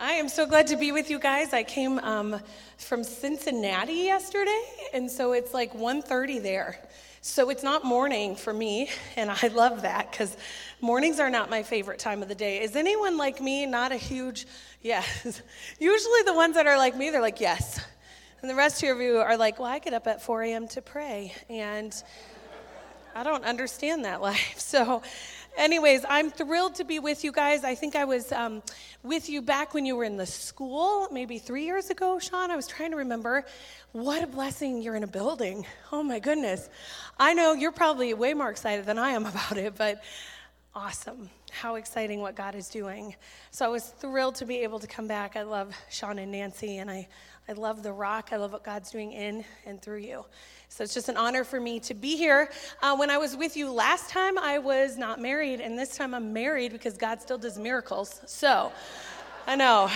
I am so glad to be with you guys. I came from Cincinnati yesterday, and so it's like 1:30 there. So it's not morning for me, and I love that because mornings are not my favorite time of the day. Is anyone like me? Not a huge yes. Usually the ones that are like me, they're like, yes. And the rest of you are like, well, I get up at 4 a.m. to pray, and I don't understand that life. So anyways, I'm thrilled to be with you guys. I think I was with you back when you were in the school, maybe 3 years ago, Sean. I was trying to remember. What a blessing you're in a building. Oh, my goodness. I know you're probably way more excited than I am about it, but awesome. How exciting what God is doing. So I was thrilled to be able to come back. I love Sean and Nancy, and I love The Rock. I love what God's doing in and through you. So it's just an honor for me to be here. When I was with you last time, I was not married, and this time I'm married because God still does miracles. So I know.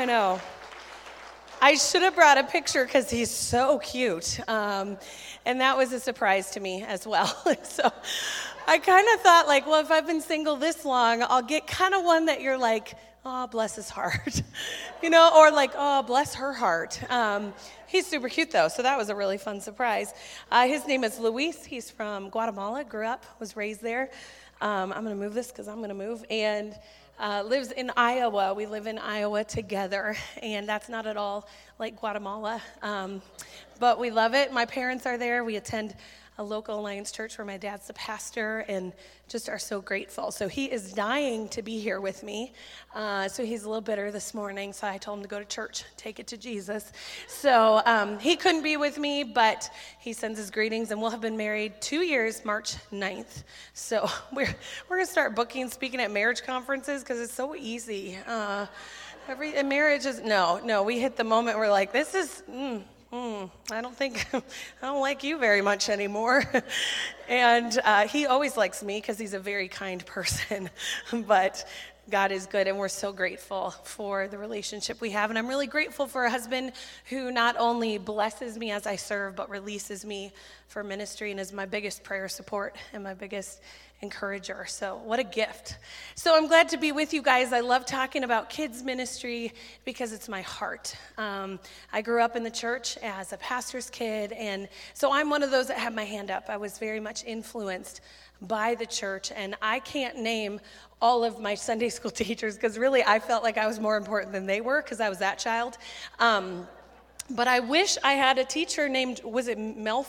I should have brought a picture because he's so cute. And that was a surprise to me as well. So I kind of thought, like, well, if I've been single this long, I'll get kind of one that you're like, oh, bless his heart, or like, oh, bless her heart. He's super cute, though, so that was a really fun surprise. His name is Luis. He's from Guatemala, grew up, was raised there. I'm going to move this because I'm going to move, and lives in Iowa. We live in Iowa together, and that's not at all like Guatemala, but we love it. My parents are there. We attend a local Alliance church where my dad's the pastor, and just are so grateful. So he is dying to be here with me. So he's a little bitter this morning, so I told him to go to church, take it to Jesus. So he couldn't be with me, but he sends his greetings, and we'll have been married 2 years, March 9th. So we're going to start booking, speaking at marriage conferences, because it's so easy. Marriage is, no, we hit the moment where like, this is, I don't like you very much anymore. And he always likes me because he's a very kind person. But God is good, and we're so grateful for the relationship we have. And I'm really grateful for a husband who not only blesses me as I serve, but releases me for ministry and is my biggest prayer support and my biggest encourager. So what a gift. So I'm glad to be with you guys. I love talking about kids ministry because it's my heart. I grew up in the church as a pastor's kid, and so I'm one of those that have my hand up. I was very much influenced by the church, and I can't name all of my Sunday school teachers because really I felt like I was more important than they were because I was that child. But I wish I had a teacher named, was it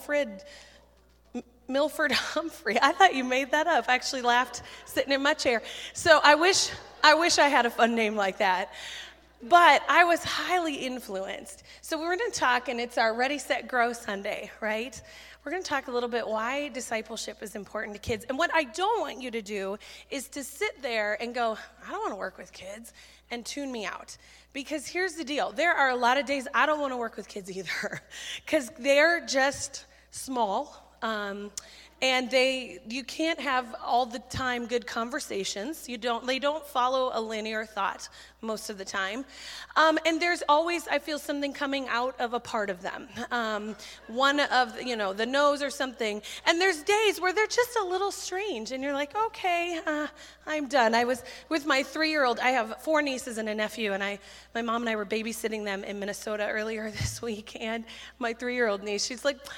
Milford Humphrey? I thought you made that up. I actually laughed sitting in my chair. So I wish I had a fun name like that. But I was highly influenced. So we're going to talk, and it's our Ready, Set, Grow Sunday, right? We're going to talk a little bit why discipleship is important to kids. And what I don't want you to do is to sit there and go, I don't want to work with kids, and tune me out. Because here's the deal. There are a lot of days I don't want to work with kids either because they're just small. And you can't have all the time good conversations. They don't follow a linear thought most of the time. And there's always, I feel, something coming out of a part of them. One of, the nose or something. And there's days where they're just a little strange. And you're like, okay, I'm done. I was with my 3-year-old. I have 4 nieces and a nephew. And my mom and I were babysitting them in Minnesota earlier this week. And my 3-year-old niece, she's like,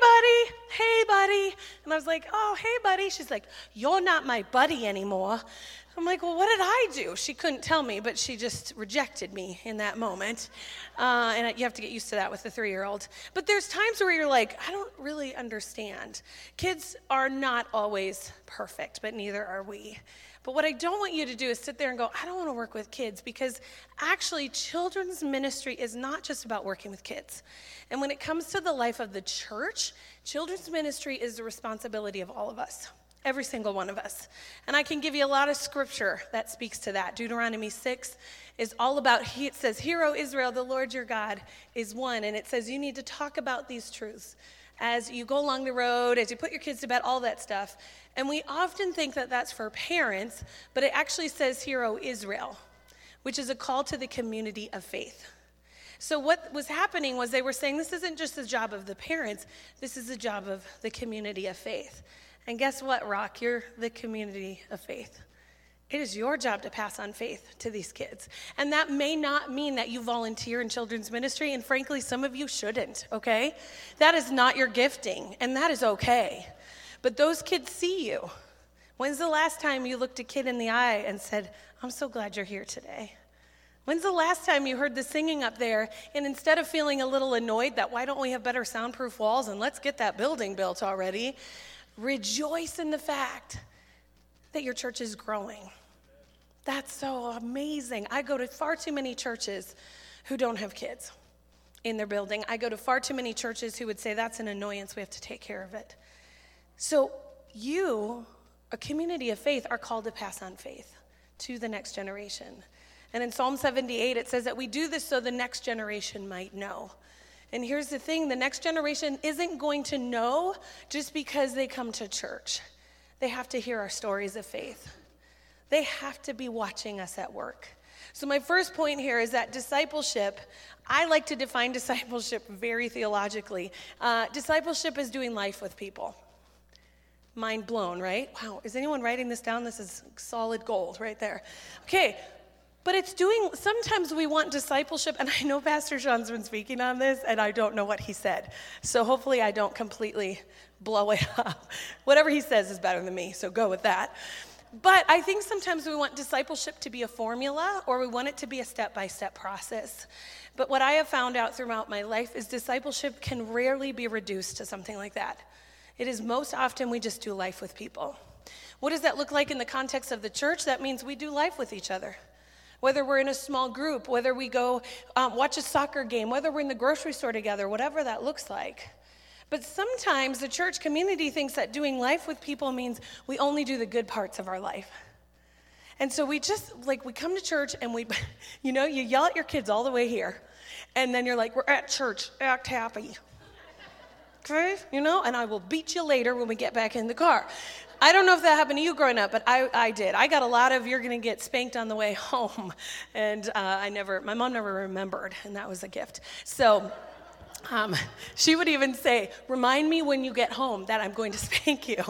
hey, buddy. And I was like, oh, hey, buddy. She's like, you're not my buddy anymore. I'm like, well, what did I do? She couldn't tell me, but she just rejected me in that moment. And you have to get used to that with a 3-year-old. But there's times where you're like, I don't really understand. Kids are not always perfect, but neither are we. But what I don't want you to do is sit there and go, I don't want to work with kids, because actually children's ministry is not just about working with kids. And when it comes to the life of the church, children's ministry is the responsibility of all of us. Every single one of us. And I can give you a lot of scripture that speaks to that. Deuteronomy 6 is all about, it says, Hear, O Israel, the Lord your God is one. And it says you need to talk about these truths as you go along the road, as you put your kids to bed, all that stuff. And we often think that that's for parents, but it actually says, Hear, O Israel, which is a call to the community of faith. So what was happening was they were saying this isn't just the job of the parents, this is the job of the community of faith. And guess what, Rock? You're the community of faith. It is your job to pass on faith to these kids. And that may not mean that you volunteer in children's ministry, and frankly, some of you shouldn't, okay? That is not your gifting, and that is okay. But those kids see you. When's the last time you looked a kid in the eye and said, I'm so glad you're here today? When's the last time you heard the singing up there, and instead of feeling a little annoyed that why don't we have better soundproof walls and let's get that building built already, rejoice in the fact that your church is growing. That's so amazing. I go to far too many churches who don't have kids in their building. I go to far too many churches who would say that's an annoyance, we have to take care of it. So you, a community of faith, are called to pass on faith to the next generation. And in Psalm 78, it says that we do this so the next generation might know. And here's the thing, the next generation isn't going to know just because they come to church. They have to hear our stories of faith. They have to be watching us at work. So my first point here is that discipleship, I like to define discipleship very theologically. Discipleship is doing life with people. Mind blown, right? Wow, is anyone writing this down? This is solid gold right there. Okay, but sometimes we want discipleship, and I know Pastor Sean's been speaking on this, and I don't know what he said. So hopefully I don't completely blow it up. Whatever he says is better than me, so go with that. But I think sometimes we want discipleship to be a formula, or we want it to be a step-by-step process. But what I have found out throughout my life is discipleship can rarely be reduced to something like that. It is most often we just do life with people. What does that look like in the context of the church? That means we do life with each other. Whether we're in a small group, whether we go watch a soccer game, whether we're in the grocery store together, whatever that looks like. But sometimes the church community thinks that doing life with people means we only do the good parts of our life. And so we just, we come to church and you yell at your kids all the way here. And then you're like, we're at church, act happy. Okay? And I will beat you later when we get back in the car. I don't know if that happened to you growing up, but I did. I got a lot of, you're going to get spanked on the way home. And my mom never remembered, and that was a gift. So she would even say, remind me when you get home that I'm going to spank you.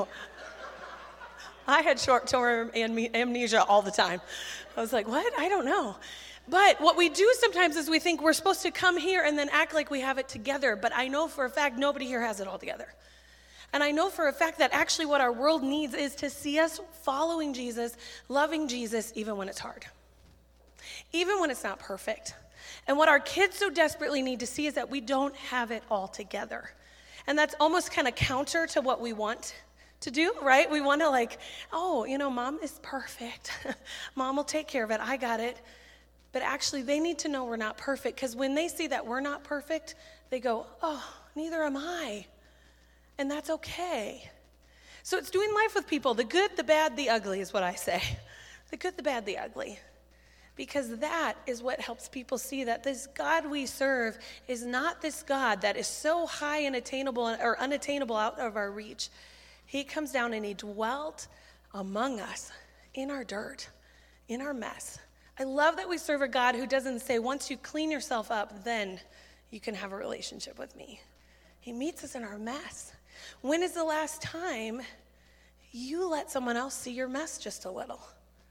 I had short-term amnesia all the time. I was like, what? I don't know. But what we do sometimes is we think we're supposed to come here and then act like we have it together. But I know for a fact nobody here has it all together. And I know for a fact that actually what our world needs is to see us following Jesus, loving Jesus, even when it's hard. Even when it's not perfect. And what our kids so desperately need to see is that we don't have it all together. And that's almost kind of counter to what we want to do, right? We want to mom is perfect. Mom will take care of it. I got it. But actually, they need to know we're not perfect, because when they see that we're not perfect, they go, oh, neither am I. And that's okay. So it's doing life with people. The good, the bad, the ugly is what I say. The good, the bad, the ugly. Because that is what helps people see that this God we serve is not this God that is so high and attainable or unattainable out of our reach. He comes down and he dwelt among us in our dirt, in our mess. I love that we serve a God who doesn't say, once you clean yourself up, then you can have a relationship with me. He meets us in our mess. When is the last time you let someone else see your mess just a little?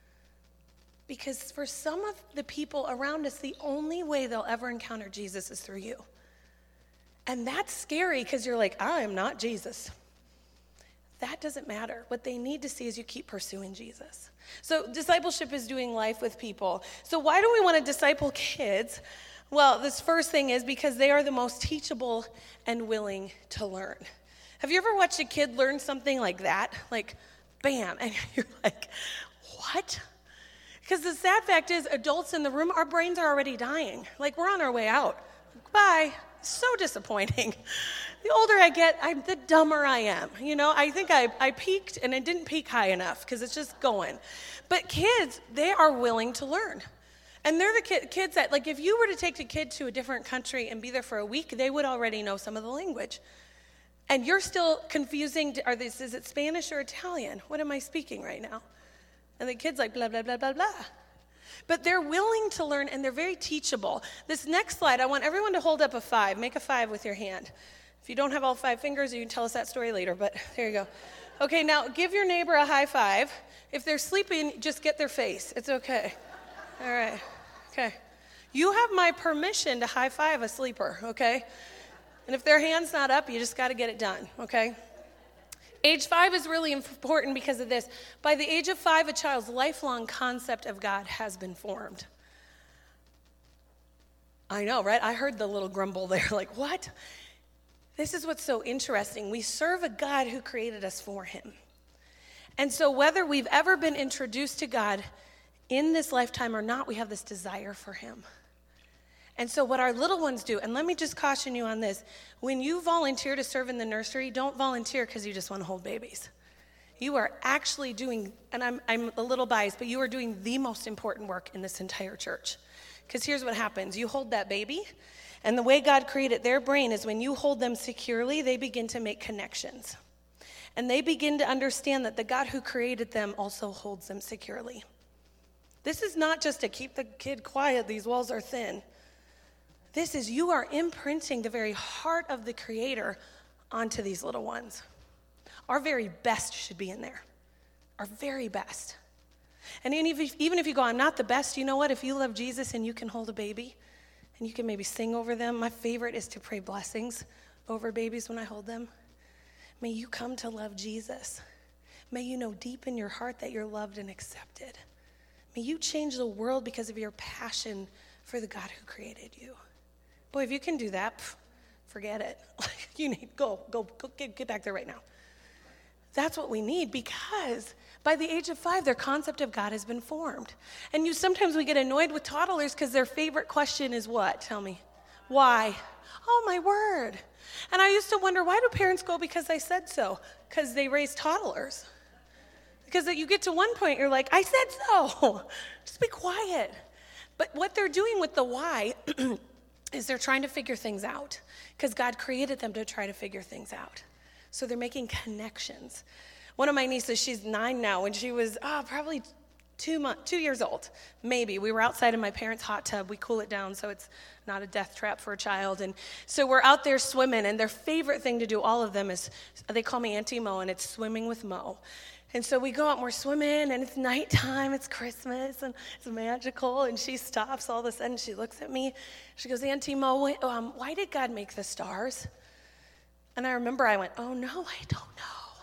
Because for some of the people around us, the only way they'll ever encounter Jesus is through you. And that's scary, because you're like, I am not Jesus. That doesn't matter. What they need to see is you keep pursuing Jesus. So discipleship is doing life with people. So why do we want to disciple kids? Well, this first thing is because they are the most teachable and willing to learn. Have you ever watched a kid learn something like that? Like, bam, and you're like, what? Because the sad fact is, adults in the room, our brains are already dying. Like, we're on our way out. Bye. So disappointing. The older I get, the dumber I am. I think I peaked, and it didn't peak high enough because it's just going. But kids, they are willing to learn. And they're the kids that, if you were to take a kid to a different country and be there for a week, they would already know some of the language. And you're still confusing, is it Spanish or Italian? What am I speaking right now? And the kid's like, blah, blah, blah, blah, blah. But they're willing to learn, and they're very teachable. This next slide, I want everyone to hold up a 5. Make a 5 with your hand. If you don't have all 5 fingers, you can tell us that story later, but there you go. Okay, now give your neighbor a high five. If they're sleeping, just get their face. It's okay. All right. Okay. You have my permission to high five a sleeper, okay? And if their hand's not up, you just got to get it done, okay? Age 5 is really important because of this. By the age of 5, a child's lifelong concept of God has been formed. I know, right? I heard the little grumble there, like, what? This is what's so interesting. We serve a God who created us for him. And so whether we've ever been introduced to God in this lifetime or not, we have this desire for him. And so what our little ones do, and let me just caution you on this, when you volunteer to serve in the nursery, don't volunteer because you just want to hold babies. You are actually doing, and I'm a little biased, but you are doing the most important work in this entire church. Because here's what happens. You hold that baby, and the way God created their brain is when you hold them securely, they begin to make connections. And they begin to understand that the God who created them also holds them securely. This is not just to keep the kid quiet, these walls are thin. This is, you are imprinting the very heart of the Creator onto these little ones. Our very best should be in there. Our very best. And even if you go, I'm not the best, you know what? If you love Jesus and you can hold a baby and you can maybe sing over them, my favorite is to pray blessings over babies when I hold them. May you come to love Jesus. May you know deep in your heart that you're loved and accepted. May you change the world because of your passion for the God who created you. Boy, if you can do that, forget it. You need, go get back there right now. That's what we need, because by the age of 5, their concept of God has been formed. And sometimes we get annoyed with toddlers because their favorite question is what? Tell me. Why? Oh, my word. And I used to wonder, why do parents go because I said so? Because they raise toddlers. Because you get to one point, you're like, I said so. Just be quiet. But what they're doing with the why is they're trying to figure things out, because God created them to try to figure things out. So they're making connections. One of my nieces, she's 9 now, and she was probably 2 years old, maybe. We were outside in my parents' hot tub. We cool it down so it's not a death trap for a child. And so we're out there swimming, and their favorite thing to do, all of them, is they call me Auntie Mo, and it's swimming with Mo. And so we go out and we're swimming, and it's nighttime, it's Christmas, and it's magical, and she stops. All of a sudden, she looks at me. She goes, Auntie Mo, why did God make the stars? And I remember I went, oh, no, I don't know.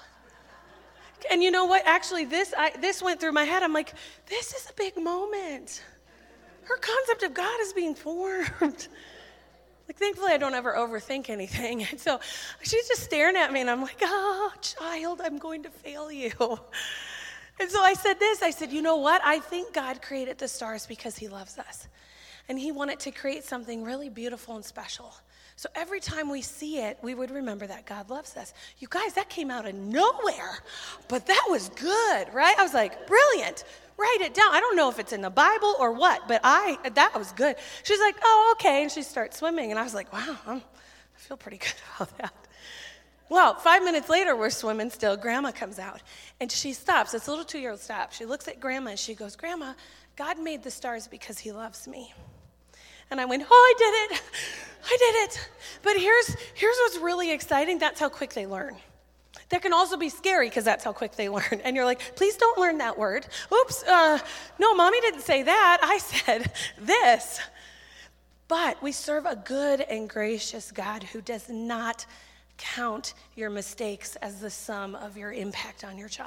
And you know what? Actually, this went through my head. I'm like, this is a big moment. Her concept of God is being formed. Like, thankfully, I don't ever overthink anything. And so she's just staring at me, and I'm like, oh, child, I'm going to fail you. And so I said, you know what? I think God created the stars because he loves us. And he wanted to create something really beautiful and special. So every time we see it, we would remember that God loves us. You guys, that came out of nowhere, but that was good, right? I was like, brilliant. Write it down. I don't know if it's in the Bible or what, but that was good. She's like, oh, okay, and she starts swimming, and I was like, wow, I feel pretty good about that. Well, 5 minutes later, we're swimming still. Grandma comes out, and she stops. This little 2-year-old stops. She looks at Grandma, and she goes, Grandma, God made the stars because he loves me. And I went, oh, I did it. But here's what's really exciting. That's how quick they learn. That can also be scary because that's how quick they learn. And you're like, please don't learn that word. Oops, no, Mommy didn't say that. I said this. But we serve a good and gracious God who does not count your mistakes as the sum of your impact on your child.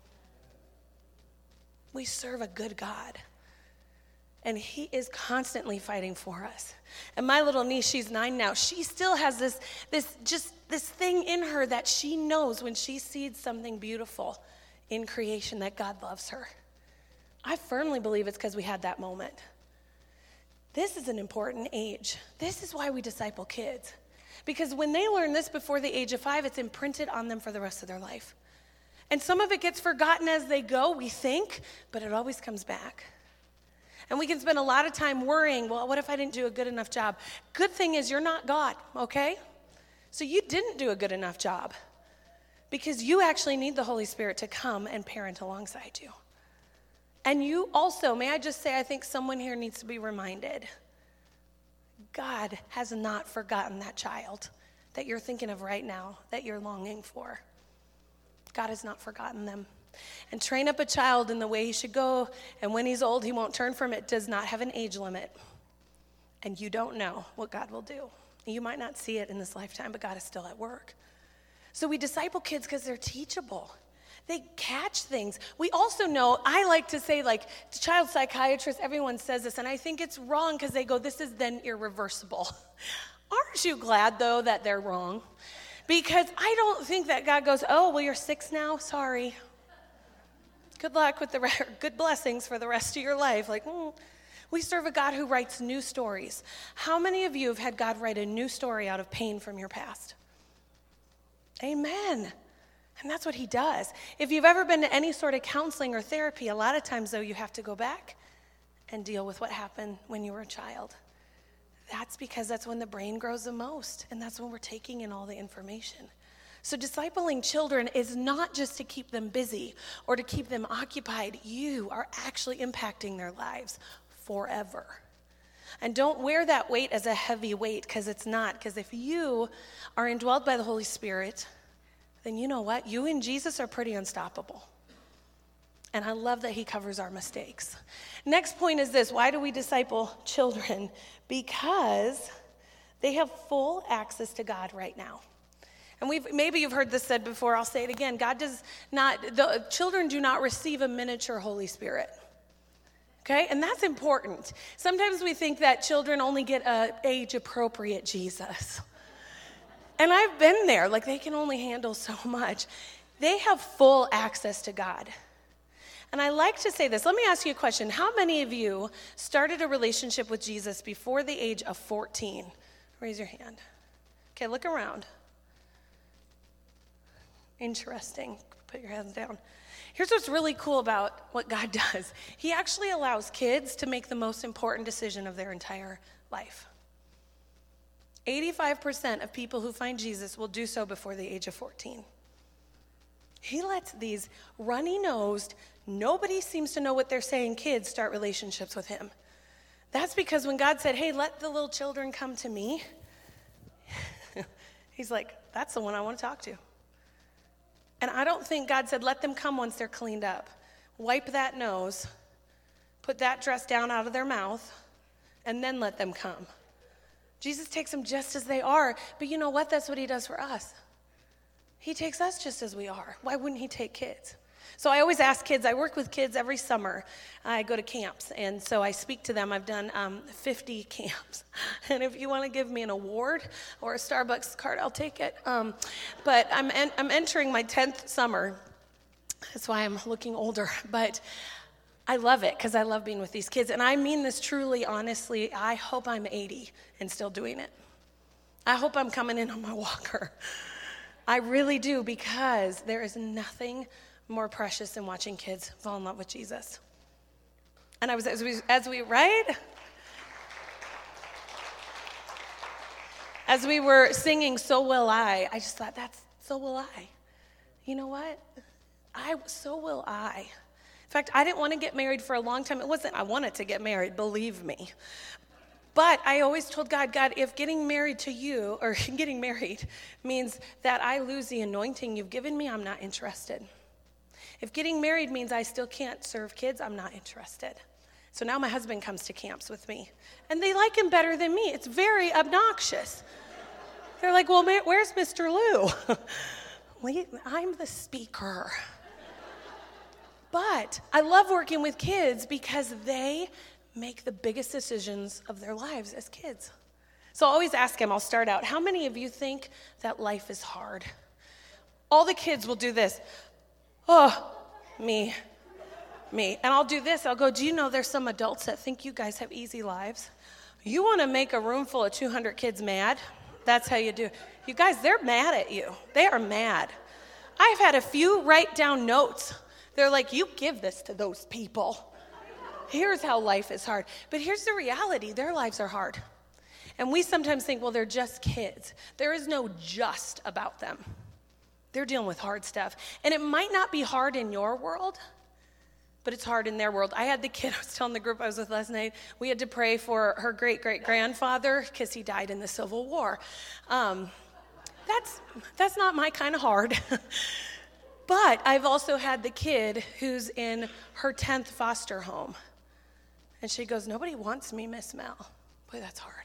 We serve a good God. And he is constantly fighting for us. And my little niece, she's 9 now, she still has this thing in her that she knows when she sees something beautiful in creation that God loves her. I firmly believe it's because we had that moment. This is an important age. This is why we disciple kids. Because when they learn this before the age of 5, it's imprinted on them for the rest of their life. And some of it gets forgotten as they go, we think, but it always comes back. And we can spend a lot of time worrying, well, what if I didn't do a good enough job? Good thing is you're not God, okay? So you didn't do a good enough job because you actually need the Holy Spirit to come and parent alongside you. And you also, may I just say, I think someone here needs to be reminded, God has not forgotten that child that you're thinking of right now, that you're longing for. God has not forgotten them. And train up a child in the way he should go, and when he's old, he won't turn from it. Does not have an age limit. And you don't know what God will do. You might not see it in this lifetime, but God is still at work. So we disciple kids because they're teachable. They catch things. We also know, I like to say, like, child psychiatrists, everyone says this, and I think it's wrong because they go, this is then irreversible. Aren't you glad, though, that they're wrong? Because I don't think that God goes, oh, well, you're 6 now? Sorry. Good luck with good blessings for the rest of your life. Like, we serve a God who writes new stories. How many of you have had God write a new story out of pain from your past? Amen. And that's what he does. If you've ever been to any sort of counseling or therapy, a lot of times, though, you have to go back and deal with what happened when you were a child. That's because that's when the brain grows the most, and that's when we're taking in all the information. So discipling children is not just to keep them busy or to keep them occupied. You are actually impacting their lives forever. And don't wear that weight as a heavy weight, because it's not. Because if you are indwelled by the Holy Spirit, then you know what? You and Jesus are pretty unstoppable. And I love that he covers our mistakes. Next point is this. Why do we disciple children? Because they have full access to God right now. And maybe you've heard this said before. I'll say it again. The children do not receive a miniature Holy Spirit. Okay? And that's important. Sometimes we think that children only get an age-appropriate Jesus. And I've been there. Like, they can only handle so much. They have full access to God. And I like to say this. Let me ask you a question. How many of you started a relationship with Jesus before the age of 14? Raise your hand. Okay, look around. Interesting. Put your hands down. Here's what's really cool about what God does. He actually allows kids to make the most important decision of their entire life. 85% of people who find Jesus will do so before the age of 14. He lets these runny-nosed, nobody seems to know what they're saying kids start relationships with him. That's because when God said, hey, let the little children come to me, he's like, that's the one I want to talk to. And I don't think God said, let them come once they're cleaned up. Wipe that nose, put that dress down out of their mouth, and then let them come. Jesus takes them just as they are. But you know what? That's what he does for us. He takes us just as we are. Why wouldn't he take kids? So I always ask kids, I work with kids every summer. I go to camps, and so I speak to them. I've done 50 camps. And if you want to give me an award or a Starbucks card, I'll take it. But I'm entering my 10th summer. That's why I'm looking older. But I love it because I love being with these kids. And I mean this truly, honestly. I hope I'm 80 and still doing it. I hope I'm coming in on my walker. I really do, because there is nothing more precious than watching kids fall in love with Jesus. And I was, right? As we were singing So Will I just thought, that's so will I. You know what? So will I. In fact, I didn't want to get married for a long time. It wasn't I wanted to get married, believe me. But I always told God, if getting married to you, or getting married, means that I lose the anointing you've given me, I'm not interested. If getting married means I still can't serve kids, I'm not interested. So now my husband comes to camps with me, and they like him better than me. It's very obnoxious. They're like, well, where's Mr. Lou? I'm the speaker. But I love working with kids because they make the biggest decisions of their lives as kids. So I always ask him, I'll start out, how many of you think that life is hard? All the kids will do this. Oh, me. And I'll do this. I'll go, do you know there's some adults that think you guys have easy lives? You want to make a room full of 200 kids mad? That's how you do. You guys, they're mad at you. They are mad. I've had a few write down notes. They're like, you give this to those people. Here's how life is hard. But here's the reality. Their lives are hard. And we sometimes think, well, they're just kids. There is no just about them. They're dealing with hard stuff. And it might not be hard in your world, but it's hard in their world. I had the kid, I was telling the group I was with last night, we had to pray for her great-great-grandfather because he died in the Civil War. That's not my kind of hard. But I've also had the kid who's in her 10th foster home. And she goes, nobody wants me, Miss Mel. Boy, that's hard.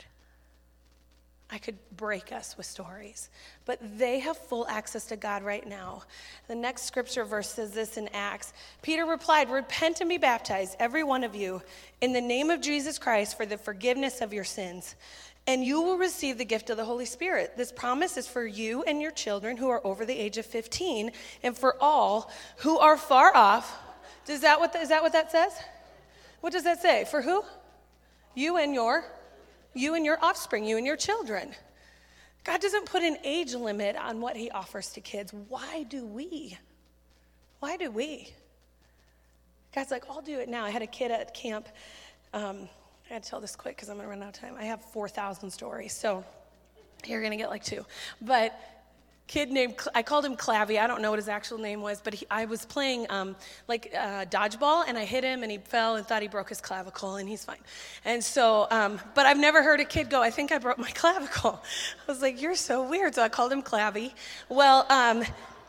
I could break us with stories. But they have full access to God right now. The next scripture verse says this in Acts. Peter replied, repent and be baptized, every one of you, in the name of Jesus Christ for the forgiveness of your sins. And you will receive the gift of the Holy Spirit. This promise is for you and your children who are over the age of 15, and for all who are far off. Is that what that says? What does that say? For who? You and your offspring, you and your children. God doesn't put an age limit on what he offers to kids. Why do we? Why do we? God's like, I'll do it now. I had a kid at camp. I got to tell this quick because I'm going to run out of time. I have 4,000 stories, so you're going to get like 2. But kid named, I called him Clavy. I don't know what his actual name was, but I was playing dodgeball, and I hit him, and he fell and thought he broke his clavicle, and he's fine. And so, but I've never heard a kid go, I think I broke my clavicle. I was like, you're so weird. So I called him Clavy. Well, and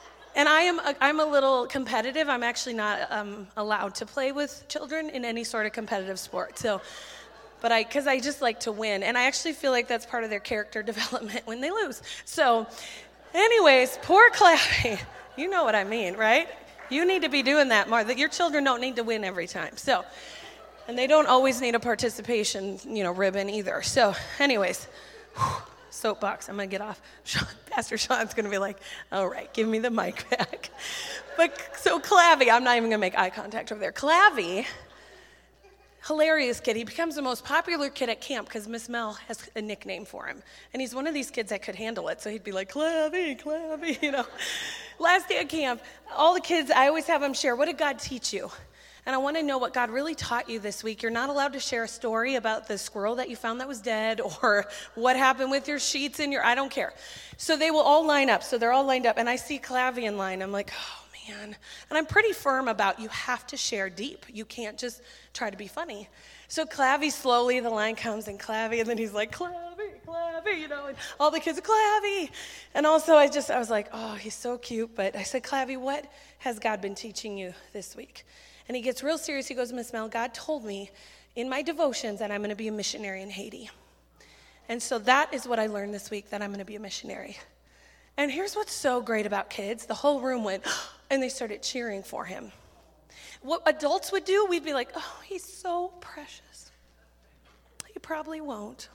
I'm a little competitive. I'm actually not allowed to play with children in any sort of competitive sport. So, because I just like to win, and I actually feel like that's part of their character development when they lose. So. Anyways, poor Clavy. You know what I mean, right? You need to be doing that more. Your children don't need to win every time. So, and they don't always need a participation, ribbon either. So, anyways, soapbox. I'm going to get off. Pastor Sean's going to be like, all right, give me the mic back. But so Clavy, I'm not even going to make eye contact over there. Clavy, hilarious kid. He becomes the most popular kid at camp because Miss Mel has a nickname for him. And he's one of these kids that could handle it. So he'd be like, Clavy, Clavy, Last day at camp, all the kids, I always have them share, what did God teach you? And I want to know what God really taught you this week. You're not allowed to share a story about the squirrel that you found that was dead or what happened with your sheets I don't care. So they will all line up. So they're all lined up. And I see Clavy in line. I'm like, oh, man. And I'm pretty firm about you have to share deep. You can't just try to be funny. So Clavy, slowly the line comes, and Clavy, and then he's like, Clavy, and all the kids are Clavy. And also I was like, oh, he's so cute. But I said, Clavy, what has God been teaching you this week? And he gets real serious. He goes, Miss Mel, God told me in my devotions that I'm going to be a missionary in Haiti. And so that is what I learned this week, that I'm going to be a missionary. And here's what's so great about kids. The whole room went, and they started cheering for him. What adults would do, we'd be like, oh, he's so precious. He probably won't.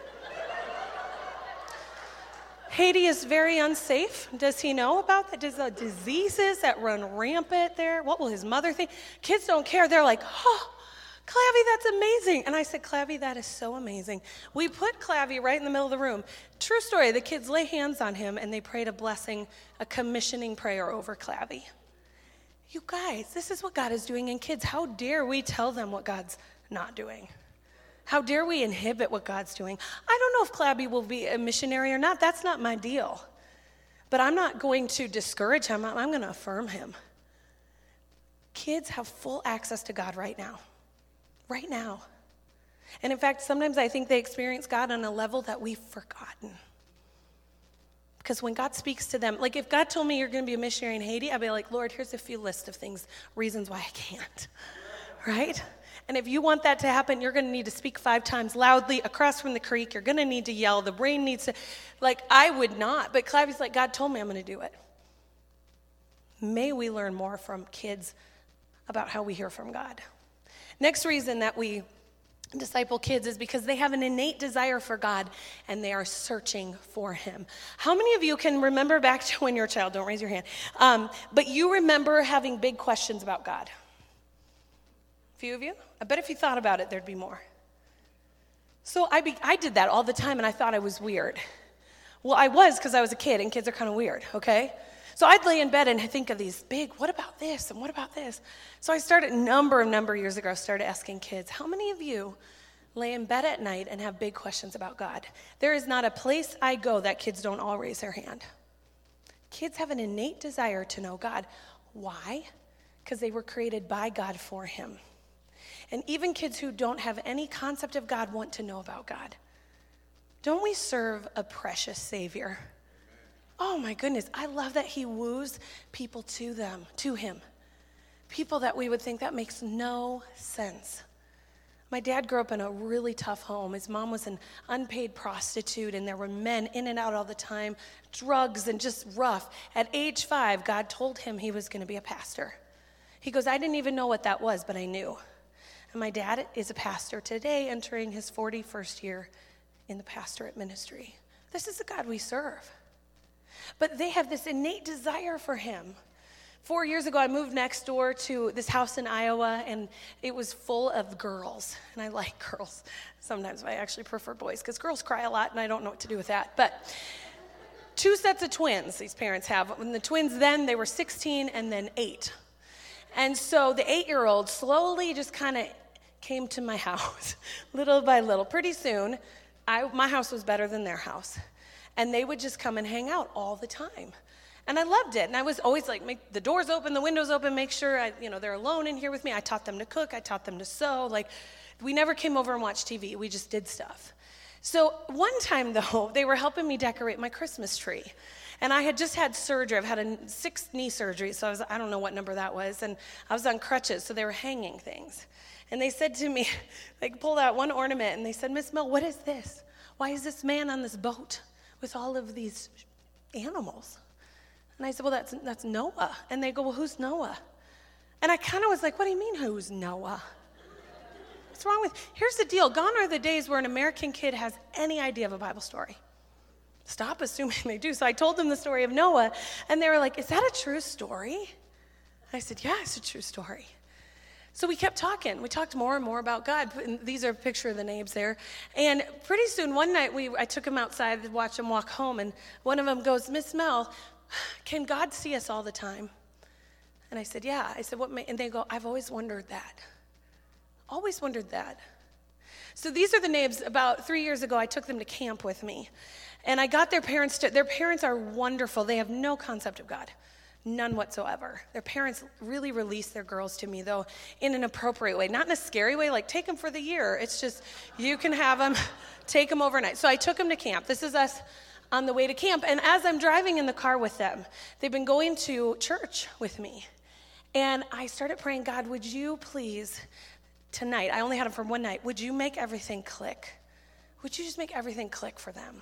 Haiti is very unsafe. Does he know about that? Does the diseases that run rampant there? What will his mother think? Kids don't care. They're like, oh, Clavy, that's amazing. And I said, Clavy, that is so amazing. We put Clavy right in the middle of the room. True story, the kids lay hands on him, and they prayed a blessing, a commissioning prayer over Clavy. You guys, this is what God is doing in kids. How dare we tell them what God's not doing? How dare we inhibit what God's doing? I don't know if Clavy will be a missionary or not. That's not my deal. But I'm not going to discourage him. I'm going to affirm him. Kids have full access to God right now. Right now. And in fact, sometimes I think they experience God on a level that we've forgotten. Because when God speaks to them, like if God told me you're going to be a missionary in Haiti, I'd be like, Lord, here's a few lists of things, reasons why I can't, right? And if you want that to happen, you're going to need to speak 5 times loudly across from the creek. You're going to need to yell. The brain needs to, I would not. But Clavy's like, God told me I'm going to do it. May we learn more from kids about how we hear from God. Next reason that we disciple kids is because they have an innate desire for God and they are searching for him. How many of you can remember back to when you were a child? Don't raise your hand. But you remember having big questions about God? A few of you? I bet if you thought about it, there'd be more. So I did that all the time, and I thought I was weird. Well, I was, because I was a kid, and kids are kind of weird, okay? So I'd lay in bed and think of these big, what about this, and what about this? So I started, a number of years ago, started asking kids, how many of you lay in bed at night and have big questions about God? There is not a place I go that kids don't all raise their hand. Kids have an innate desire to know God. Why? Because they were created by God for him. And even kids who don't have any concept of God want to know about God. Don't we serve a precious Savior? Oh my goodness, I love that he woos people to him. People that we would think that makes no sense. My dad grew up in a really tough home. His mom was an unpaid prostitute, and there were men in and out all the time, drugs and just rough. At age 5, God told him he was going to be a pastor. He goes, I didn't even know what that was, but I knew. And my dad is a pastor today, entering his 41st year in the pastorate ministry. This is the God we serve. But they have this innate desire for him. 4 years ago, I moved next door to this house in Iowa, and it was full of girls. And I like girls. Sometimes I actually prefer boys, because girls cry a lot, and I don't know what to do with that. But 2 sets of twins these parents have. And the twins then, they were 16 and then 8. And so the 8-year-old slowly just kind of came to my house, little by little. Pretty soon, my house was better than their house. And they would just come and hang out all the time. And I loved it. And I was always like, make the doors open, the windows open, make sure they're alone in here with me. I taught them to cook. I taught them to sew. Like, we never came over and watched TV. We just did stuff. So one time, though, they were helping me decorate my Christmas tree. And I had just had surgery. I've had 6 knee surgeries, so I don't know what number that was. And I was on crutches, so they were hanging things. And they said to me, they pulled out one ornament, and they said, Miss Mill, what is this? Why is this man on this boat with all of these animals? And I said, well, that's Noah. And they go, well, who's Noah? And I kind of was like, what do you mean, who's Noah? What's wrong with, here's the deal. Gone are the days where an American kid has any idea of a Bible story. Stop assuming they do. So I told them the story of Noah, and they were like, is that a true story? I said, yeah, it's a true story. So we kept talking. We talked more and more about God. And these are a picture of the names there. And pretty soon, one night, I took them outside to watch them walk home, and one of them goes, Miss Mel, can God see us all the time? And I said, yeah. I said, and they go, I've always wondered that. Always wondered that. So these are the names. About 3 years ago, I took them to camp with me. And I got their parents their parents are wonderful. They have no concept of God. None whatsoever. Their parents really released their girls to me, though, in an appropriate way. Not in a scary way, like take them for the year. It's just, you can have them, take them overnight. So I took them to camp. This is us on the way to camp. And as I'm driving in the car with them, they've been going to church with me. And I started praying, God, would you please, tonight, I only had them for one night, would you make everything click? Would you just make everything click for them?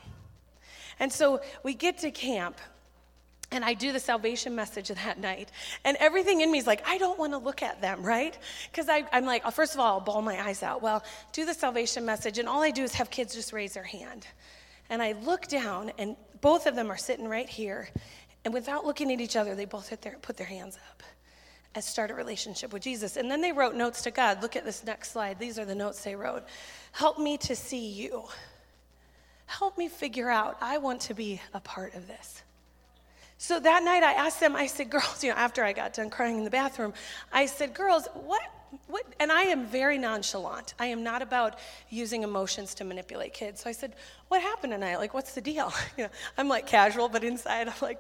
And so we get to camp, and I do the salvation message that night. And everything in me is like, I don't want to look at them, right? Because I'm like, first of all, I'll bawl my eyes out. Well, do the salvation message, and all I do is have kids just raise their hand. And I look down, and both of them are sitting right here. And without looking at each other, they both put their hands up and start a relationship with Jesus. And then they wrote notes to God. Look at this next slide. These are the notes they wrote. Help me to see you. Help me figure out, I want to be a part of this. So that night I asked them, I said, girls, after I got done crying in the bathroom, I said, girls, what, and I am very nonchalant. I am not about using emotions to manipulate kids. So I said, what happened tonight? Like, what's the deal? I'm like casual, but inside I'm like,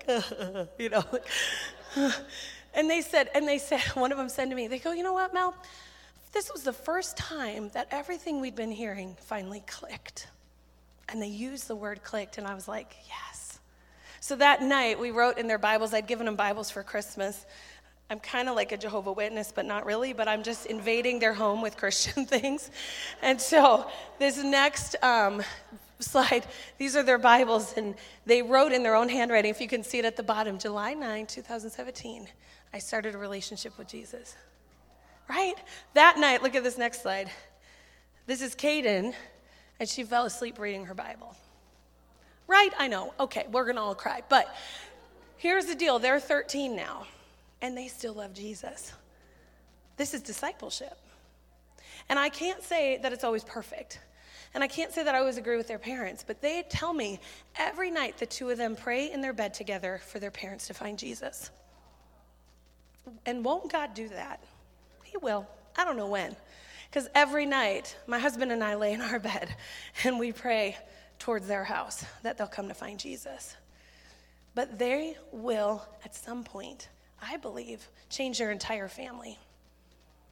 And they said, one of them said to me, they go, you know what, Mel? This was the first time that everything we'd been hearing finally clicked. And they used the word clicked, and I was like, yes. So that night, we wrote in their Bibles. I'd given them Bibles for Christmas. I'm kind of like a Jehovah's Witness, but not really, but I'm just invading their home with Christian things. And so this next slide, these are their Bibles, and they wrote in their own handwriting, if you can see it at the bottom, July 9, 2017, I started a relationship with Jesus. Right? That night, look at this next slide. This is Kaden, and she fell asleep reading her Bible. Right? I know. Okay, we're going to all cry. But here's the deal. They're 13 now, and they still love Jesus. This is discipleship. And I can't say that it's always perfect. And I can't say that I always agree with their parents, but they tell me every night the two of them pray in their bed together for their parents to find Jesus. And won't God do that? He will. I don't know when. Because every night, my husband and I lay in our bed, and we pray towards their house that they'll come to find Jesus. But they will, at some point, I believe, change their entire family.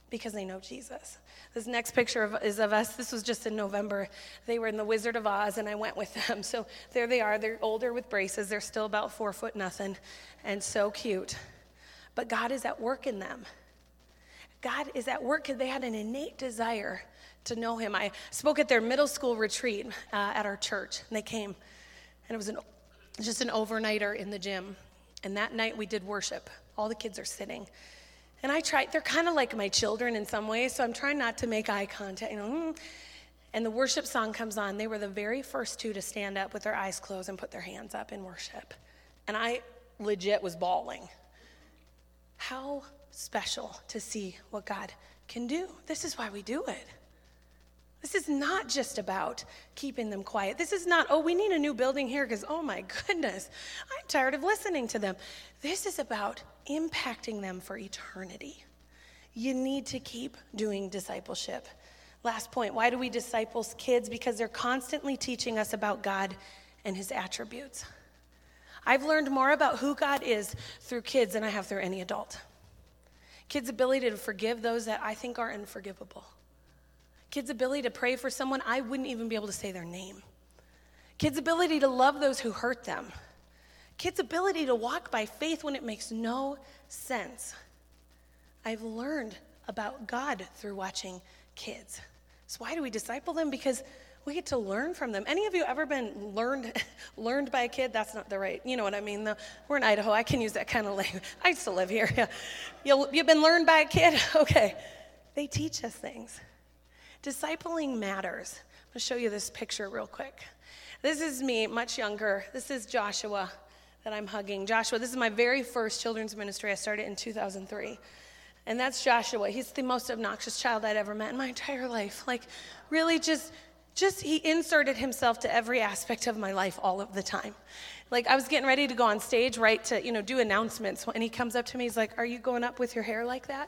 because they know Jesus. This next picture is of us. This was just in November. They were in the Wizard of Oz, and I went with them. So there they are. They're older with braces. They're still about 4 foot nothing, and so cute. But God is at work in them. God is at work because they had an innate desire to know him. I spoke at their middle school retreat at our church, and they came, and it was just an overnighter in the gym. And that night we did worship. All the kids are sitting. And they're kind of like my children in some ways, so I'm trying not to make eye contact, And the worship song comes on. They were the very first two to stand up with their eyes closed and put their hands up in worship. And I legit was bawling. How special to see what God can do. This is why we do it. This is not just about keeping them quiet. This is not, we need a new building here because, oh my goodness, I'm tired of listening to them. This is about impacting them for eternity. You need to keep doing discipleship. Last point, why do we disciple kids? Because they're constantly teaching us about God and his attributes. I've learned more about who God is through kids than I have through any adult. Kids' ability to forgive those that I think are unforgivable. Kids' ability to pray for someone I wouldn't even be able to say their name. Kids' ability to love those who hurt them. Kids' ability to walk by faith when it makes no sense. I've learned about God through watching kids. So why do we disciple them? Because we get to learn from them. Any of you ever been learned by a kid? That's not the right, you know what I mean? We're in Idaho. I can use that kind of language. I used to live here. Yeah. You've been learned by a kid? Okay. They teach us things. Discipling matters. I'm going to show you this picture real quick. This is me, much younger. This is Joshua that I'm hugging. Joshua, this is my very first children's ministry. I started in 2003. And that's Joshua. He's the most obnoxious child I'd ever met in my entire life. Like, really just he inserted himself to every aspect of my life all of the time. Like, I was getting ready to go on stage, right, to, do announcements. And he comes up to me, he's like, "Are you going up with your hair like that?"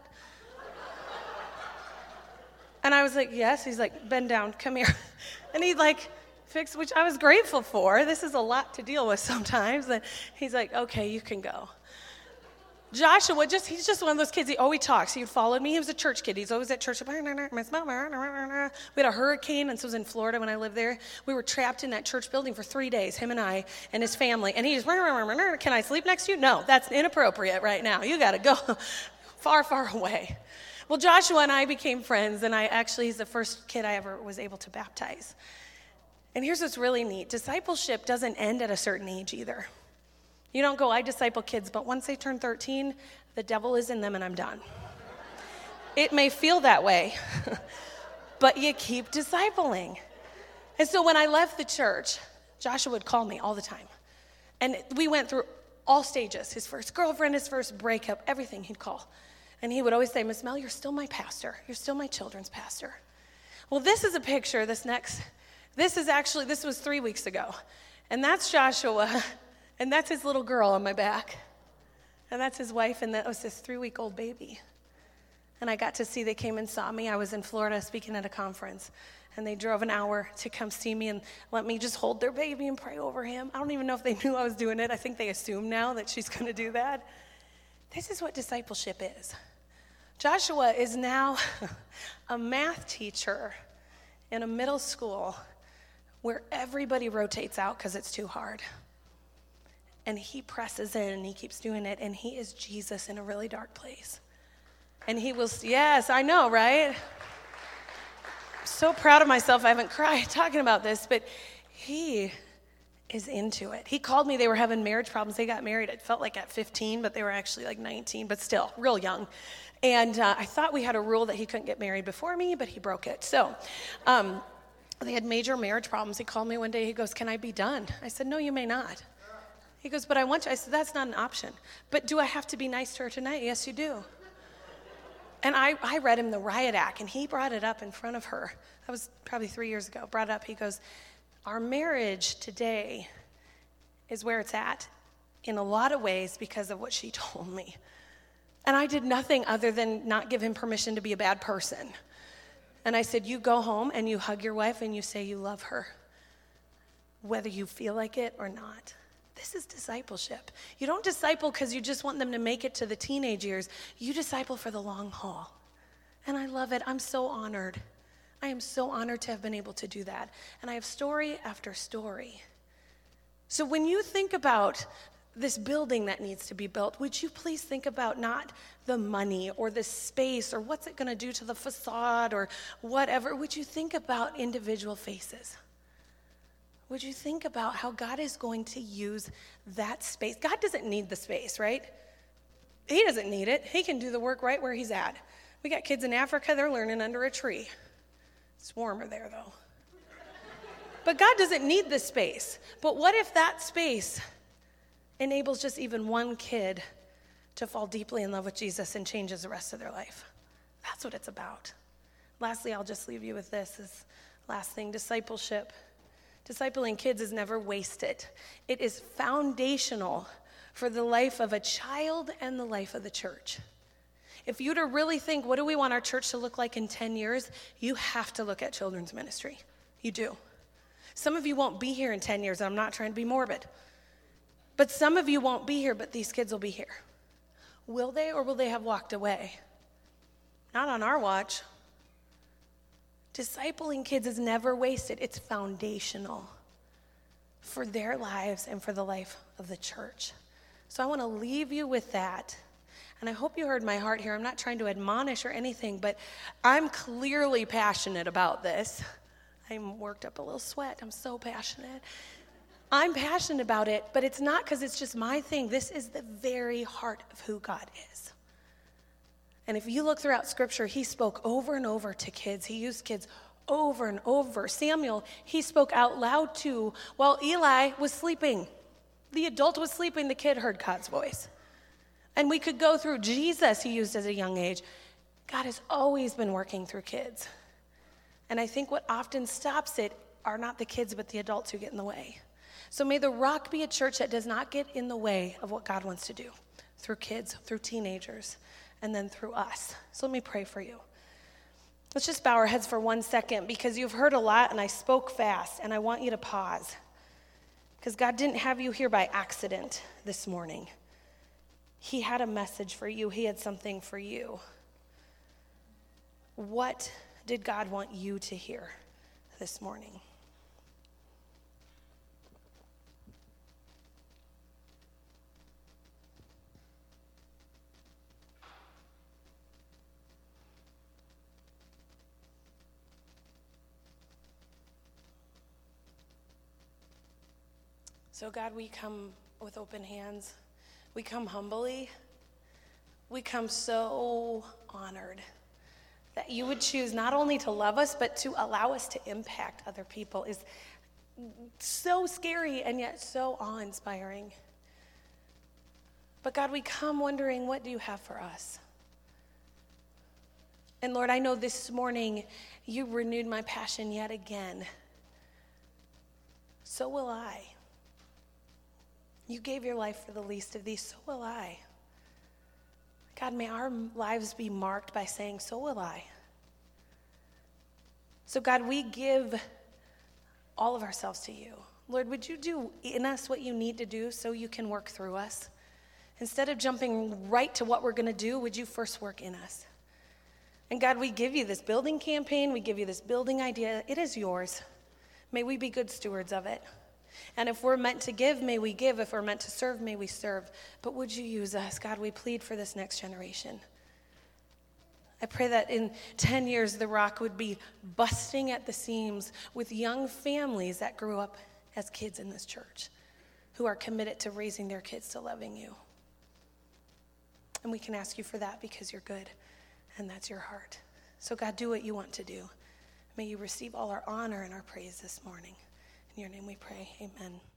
And I was like, "Yes." He's like, "Bend down, come here." And he fixed, which I was grateful for. This is a lot to deal with sometimes. And he's like, "Okay, you can go." Joshua, he's just one of those kids. He always talks. He followed me. He was a church kid. He's always at church. We had a hurricane, and so it was in Florida when I lived there. We were trapped in that church building for 3 days, him and I and his family. And he just, "Can I sleep next to you?" "No, that's inappropriate right now. You got to go far, far away." Well, Joshua and I became friends, and he's the first kid I ever was able to baptize. And here's what's really neat. Discipleship doesn't end at a certain age either. You don't go, "I disciple kids, but once they turn 13, the devil is in them and I'm done." It may feel that way, but you keep discipling. And so when I left the church, Joshua would call me all the time. And we went through all stages, his first girlfriend, his first breakup, everything he'd call. And he would always say, "Miss Mel, you're still my pastor. You're still my children's pastor." Well, this is a picture, this was 3 weeks ago. And that's Joshua, and that's his little girl on my back. And that's his wife, and that was his 3-week-old baby. And I got to see, they came and saw me. I was in Florida speaking at a conference, and they drove an hour to come see me and let me just hold their baby and pray over him. I don't even know if they knew I was doing it. I think they assume now that she's going to do that. This is what discipleship is. Joshua is now a math teacher in a middle school where everybody rotates out because it's too hard. And he presses in and he keeps doing it, and he is Jesus in a really dark place. And he will, yes, I know, right? I'm so proud of myself. I haven't cried talking about this, but he is into it. He called me. They were having marriage problems. They got married, it felt like at 15, but they were actually like 19, but still real young. And I thought we had a rule that he couldn't get married before me, but he broke it. So they had major marriage problems. He called me one day. He goes, "Can I be done?" I said, "No, you may not." He goes, "But I want to." I said, "That's not an option." "But do I have to be nice to her tonight?" "Yes, you do." And I read him the riot act, and he brought it up in front of her. That was probably 3 years ago. Brought it up. He goes, "Our marriage today is where it's at in a lot of ways because of what she told me." And I did nothing other than not give him permission to be a bad person. And I said, "You go home and you hug your wife and you say you love her, whether you feel like it or not." This is discipleship. You don't disciple because you just want them to make it to the teenage years. You disciple for the long haul. And I love it. I'm so honored. I am so honored to have been able to do that. And I have story after story. So when you think about this building that needs to be built, would you please think about not the money or the space or what's it going to do to the facade or whatever. Would you think about individual faces? Would you think about how God is going to use that space? God doesn't need the space, right? He doesn't need it. He can do the work right where he's at. We got kids in Africa, they're learning under a tree. It's warmer there, though. But God doesn't need the space. But what if that space enables just even one kid to fall deeply in love with Jesus and changes the rest of their life? That's what it's about. Lastly, I'll just leave you with this last thing, discipleship. Discipling kids is never wasted. It is foundational for the life of a child and the life of the church. If you to really think, what do we want our church to look like in 10 years? You have to look at children's ministry. You do. Some of you won't be here in 10 years, and I'm not trying to be morbid. But some of you won't be here, but these kids will be here. Will they, or will they have walked away? Not on our watch. Discipling kids is never wasted. It's foundational for their lives and for the life of the church. So I want to leave you with that. And I hope you heard my heart here. I'm not trying to admonish or anything, but I'm clearly passionate about this. I'm worked up a little sweat. I'm so passionate. I'm passionate about it, but it's not because it's just my thing. This is the very heart of who God is. And if you look throughout Scripture, he spoke over and over to kids. He used kids over and over. Samuel, he spoke out loud to while Eli was sleeping. The adult was sleeping, the kid heard God's voice. And we could go through Jesus, he used as a young age. God has always been working through kids. And I think what often stops it are not the kids, but the adults who get in the way. So may the Rock be a church that does not get in the way of what God wants to do through kids, through teenagers, and then through us. So let me pray for you. Let's just bow our heads for 1 second because you've heard a lot and I spoke fast and I want you to pause because God didn't have you here by accident this morning. He had a message for you. He had something for you. What did God want you to hear this morning? So God, we come with open hands. We come humbly. We come so honored that you would choose not only to love us, but to allow us to impact other people is so scary and yet so awe-inspiring. But God, we come wondering, what do you have for us? And Lord, I know this morning you renewed my passion yet again. So will I. You gave your life for the least of these, so will I. God, may our lives be marked by saying, so will I. So God, we give all of ourselves to you. Lord, would you do in us what you need to do so you can work through us? Instead of jumping right to what we're going to do, would you first work in us? And God, we give you this building campaign. We give you this building idea. It is yours. May we be good stewards of it. And if we're meant to give, may we give. If we're meant to serve, may we serve. But would you use us? God, we plead for this next generation. I pray that in 10 years, the Rock would be busting at the seams with young families that grew up as kids in this church who are committed to raising their kids to loving you. And we can ask you for that because you're good and that's your heart. So God, do what you want to do. May you receive all our honor and our praise this morning. In your name we pray, amen.